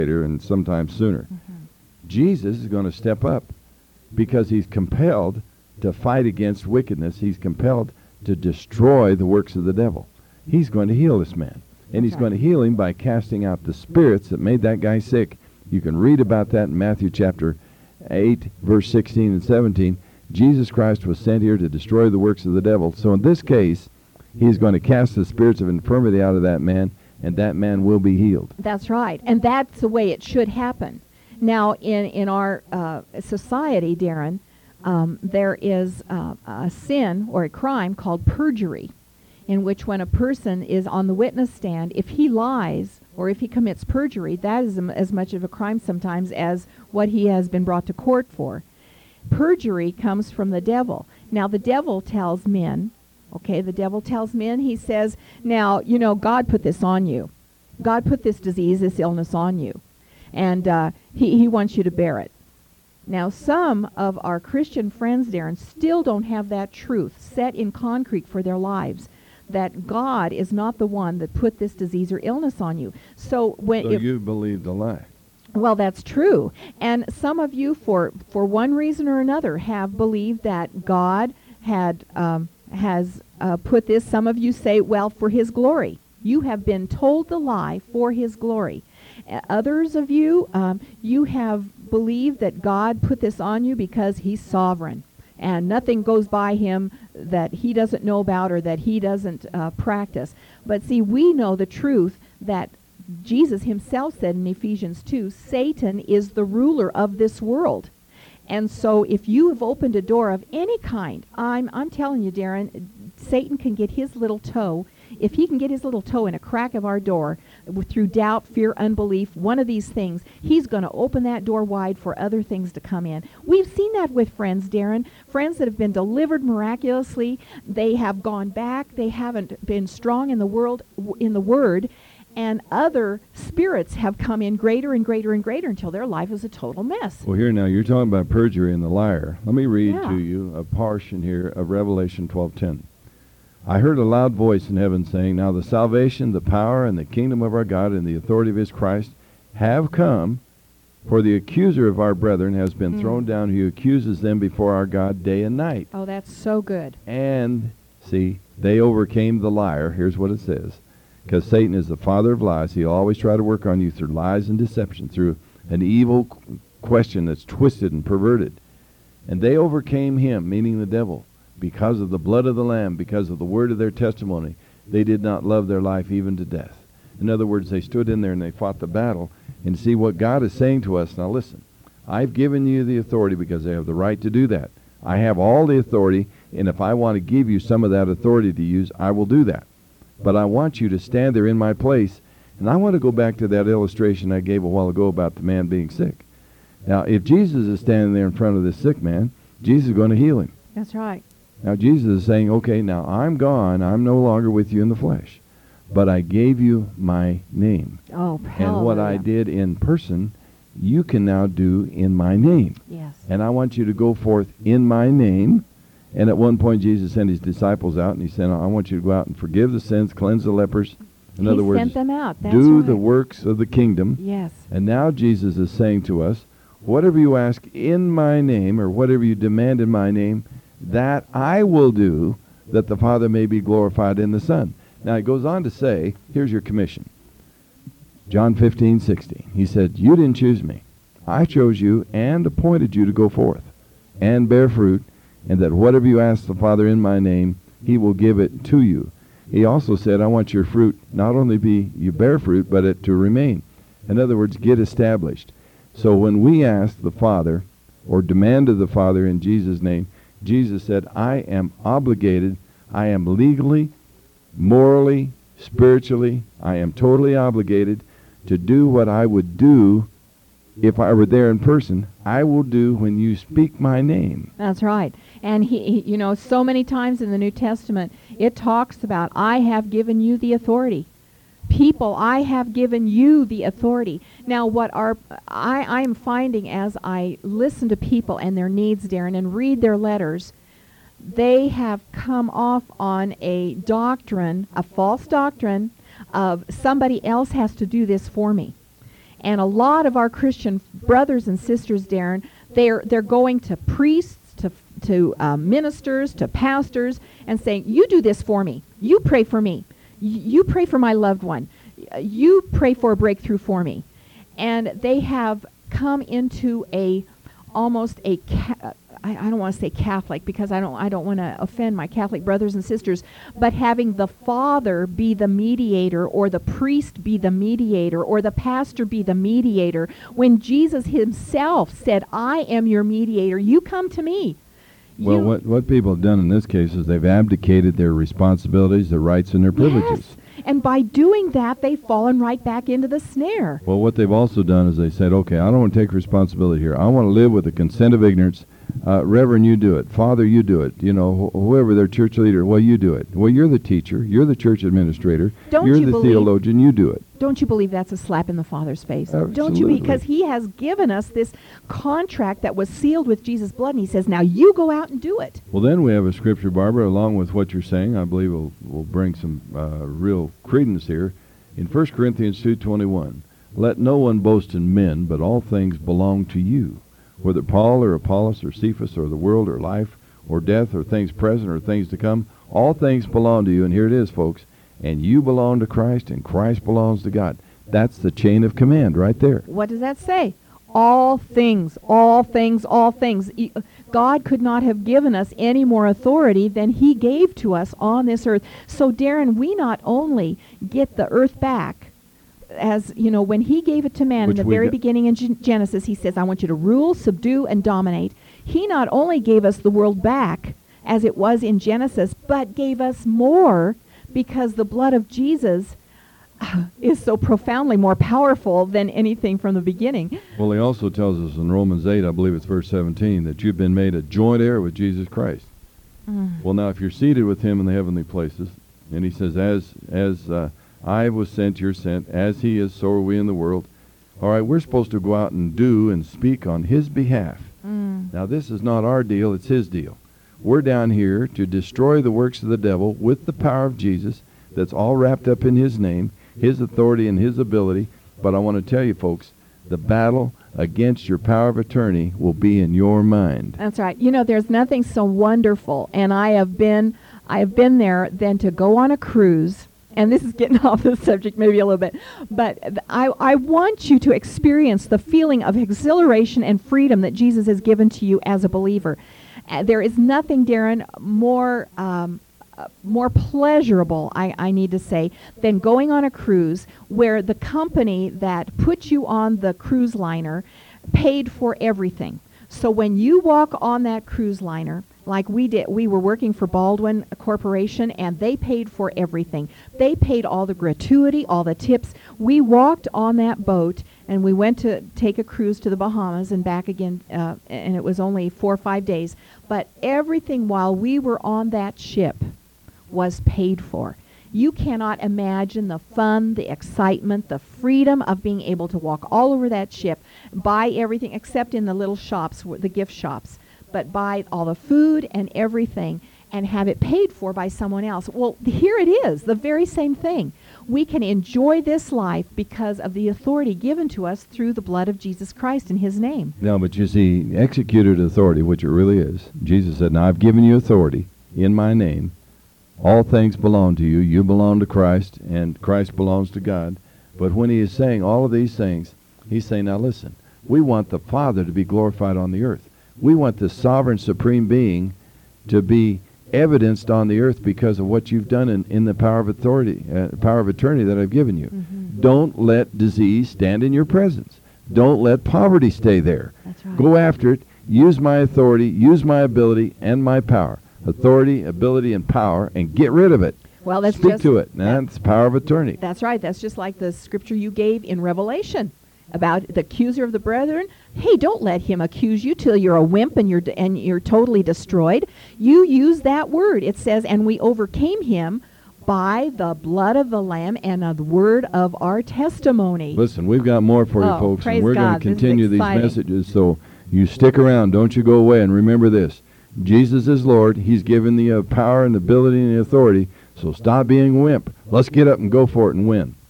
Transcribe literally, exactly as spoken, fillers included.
later and sometimes sooner. Mm-hmm. Jesus is going to step up because he's compelled to fight against wickedness. He's compelled to destroy the works of the devil. He's going to heal this man. And he's That's going right. to heal him by casting out the spirits that made that guy sick. You can read about that in Matthew chapter eight, verse sixteen and seventeen. Jesus Christ was sent here to destroy the works of the devil. So in this case, he's going to cast the spirits of infirmity out of that man, and that man will be healed. That's right. And that's the way it should happen. Now, in, in our uh, society, Darren, um, there is uh, a sin or a crime called perjury, in which when a person is on the witness stand, if he lies or if he commits perjury, that is m- as much of a crime sometimes as what he has been brought to court for. Perjury comes from the devil. Now, the devil tells men, okay, the devil tells men, he says, now, you know, God put this on you. God put this disease, this illness on you. And uh, he, he wants you to bear it. Now, some of our Christian friends, Darren, still don't have that truth set in concrete for their lives, that God is not the one that put this disease or illness on you. So when So if, you believe the lie. well, that's true. And some of you, for for one reason or another, have believed that God had um, has uh, put this. Some of you say, well, for his glory. You have been told the lie for his glory. Uh, others of you, um, you have believed that God put this on you because he's sovereign, and nothing goes by him that he doesn't know about or that he doesn't uh, practice. But see, we know the truth that Jesus himself said in Ephesians two, Satan is the ruler of this world. And so if you have opened a door of any kind, I'm I'm telling you, Darren, Satan can get his little toe. If he can get his little toe in a crack of our door w- through doubt, fear, unbelief, one of these things, he's going to open that door wide for other things to come in. We've seen that with friends, Darren. Friends that have been delivered miraculously. They have gone back. They haven't been strong in the world, w- in the Word. And other spirits have come in greater and greater and greater until their life is a total mess. Well, here now, you're talking about perjury and the liar. Let me read Yeah. to you a portion here of Revelation twelve ten. I heard a loud voice in heaven saying, now the salvation, the power, and the kingdom of our God and the authority of his Christ have come, for the accuser of our brethren has been Mm. thrown down, who accuses them before our God day and night. Oh, that's so good. And, see, they overcame the liar. Here's what it says. Because Satan is the father of lies. He'll always try to work on you through lies and deception, through an evil qu- question that's twisted and perverted. And they overcame him, meaning the devil, because of the blood of the Lamb, because of the word of their testimony. They did not love their life even to death. In other words, they stood in there and they fought the battle. And see what God is saying to us. Now listen, I've given you the authority because I have the right to do that. I have all the authority, and if I want to give you some of that authority to use, I will do that. But I want you to stand there in my place. And I want to go back to that illustration I gave a while ago about the man being sick. Now, if Jesus is standing there in front of this sick man, Jesus is going to heal him. That's right. Now, Jesus is saying, okay, now I'm gone. I'm no longer with you in the flesh. But I gave you my name. Oh, And what I hallelujah. did in person, you can now do in my name. Yes. And I want you to go forth in my name. And at one point, Jesus sent his disciples out, and he said, I want you to go out and forgive the sins, cleanse the lepers. In he other words, sent them out. That's do right. the works of the kingdom. Yes. And now Jesus is saying to us, whatever you ask in my name, or whatever you demand in my name, that I will do, that the Father may be glorified in the Son. Now he goes on to say, here's your commission. John fifteen sixteen. He said, you didn't choose me. I chose you and appointed you to go forth and bear fruit, and that whatever you ask the Father in my name, he will give it to you. He also said, I want your fruit not only be you bear fruit, but it to remain. In other words, get established. So when we ask the Father, or demand of the Father in Jesus' name, Jesus said, I am obligated, I am legally, morally, spiritually, I am totally obligated to do what I would do if I were there in person. I will do when you speak my name. That's right. And he, he, you know, so many times in the New Testament, it talks about, I have given you the authority. People, I have given you the authority. Now, what our, I, I am finding as I listen to people and their needs, Darren, and read their letters, they have come off on a doctrine, a false doctrine, of somebody else has to do this for me. And a lot of our Christian brothers and sisters, Darren, they're they're going to priests, to to uh, ministers, to pastors, and saying, "You do this for me. You pray for me. Y- you pray for my loved one. Y- You pray for a breakthrough for me." And they have come into a almost a ca- I, I don't want to say Catholic because I don't I don't want to offend my Catholic brothers and sisters, but having the Father be the mediator, or the priest be the mediator, or the pastor be the mediator, when Jesus himself said, "I am your mediator. You come to me." Well, You- what, what people have done in this case is they've abdicated their responsibilities, their rights, and their privileges. Yes. And by doing that, they've fallen right back into the snare. Well, what they've also done is they said, okay, I don't want to take responsibility here. I want to live with the consent of ignorance. Uh, Reverend, you do it. Father, you do it. You know, wh- whoever their church leader, well, you do it. Well, you're the teacher. You're the church administrator. Don't you're you the believe- theologian. You do it. Don't you believe that's a slap in the Father's face? Don't you? Absolutely. Because he has given us this contract that was sealed with Jesus' blood, and he says, now you go out and do it. Well, then we have a scripture, Barbara, along with what you're saying. I believe will will bring some uh, real credence here. In First Corinthians two twenty-one, let no one boast in men, but all things belong to you, whether Paul or Apollos or Cephas or the world or life or death or things present or things to come, all things belong to you. And here it is, folks. And you belong to Christ, and Christ belongs to God. That's the chain of command right there. What does that say? All things, all things, all things. E- God could not have given us any more authority than he gave to us on this earth. So, Darren, we not only get the earth back, as, you know, when he gave it to man Which in the we very got- beginning in Gen- Genesis, he says, I want you to rule, subdue, and dominate. He not only gave us the world back as it was in Genesis, but gave us more, because the blood of Jesus is so profoundly more powerful than anything from the beginning. Well, he also tells us in Romans eight, I believe it's verse seventeen, that you've been made a joint heir with Jesus Christ. Mm. Well, now, if you're seated with him in the heavenly places, and he says, as as uh, I was sent, you're sent, as he is, so are we in the world. All right, we're supposed to go out and do and speak on his behalf. Mm. Now, this is not our deal, it's his deal. We're down here to destroy the works of the devil with the power of Jesus. That's all wrapped up in his name, his authority, and his ability. But I want to tell you, folks, the battle against your power of attorney will be in your mind. That's right. You know, there's nothing so wonderful, and I have been, I have been there, than to go on a cruise. And this is getting off the subject maybe a little bit, but th- I, I want you to experience the feeling of exhilaration and freedom that Jesus has given to you as a believer. Uh, there is nothing, Darren, more um, uh, more pleasurable, I, I need to say, than going on a cruise where the company that put you on the cruise liner paid for everything. So when you walk on that cruise liner, like we did, we were working for Baldwin Corporation, and they paid for everything. They paid all the gratuity, all the tips. We walked on that boat, and we went to take a cruise to the Bahamas and back again, uh, and it was only four or five days. But everything while we were on that ship was paid for. You cannot imagine the fun, the excitement, the freedom of being able to walk all over that ship, buy everything except in the little shops, w- the gift shops, but buy all the food and everything and have it paid for by someone else. Well, here it is, the very same thing. We can enjoy this life because of the authority given to us through the blood of Jesus Christ in his name. No, but you see, executed authority, which it really is. Jesus said, now I've given you authority in my name. All things belong to you. You belong to Christ, and Christ belongs to God. But when he is saying all of these things, he's saying, now listen, we want the Father to be glorified on the earth. We want the sovereign supreme being to be evidenced on the earth because of what you've done in, in the power of authority, uh, power of attorney that I've given you. Mm-hmm. Don't let disease stand in your presence. Don't let poverty stay there. That's right. Go after it. Use my authority, use my ability, and my power. Authority, ability, and power, and get rid of it. Well, that's Speak just, to it. Now, that's power of attorney. That's right. That's just like the scripture you gave in Revelation about the accuser of the brethren. Hey, don't let him accuse you till you're a wimp and you're d- and you're totally destroyed. You use that word. It says, and we overcame him by the blood of the Lamb and of the word of our testimony. Listen, we've got more for you, Oh, folks, praise and we're going God. to This is continue these exciting. messages. So you stick around. Don't you go away. And remember this. Jesus is Lord. He's given the uh, power and ability and the authority. So stop being a wimp. Let's get up and go for it and win.